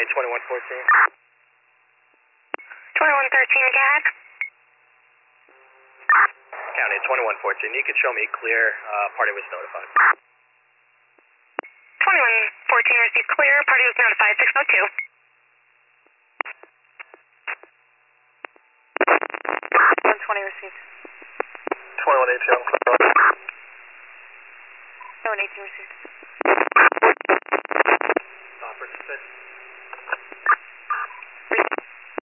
County 2114. 2113 again. County 2114. You can show me clear. Party was notified. 2114 received clear. Party was notified. 602. 120 received. 2118. 2118 received.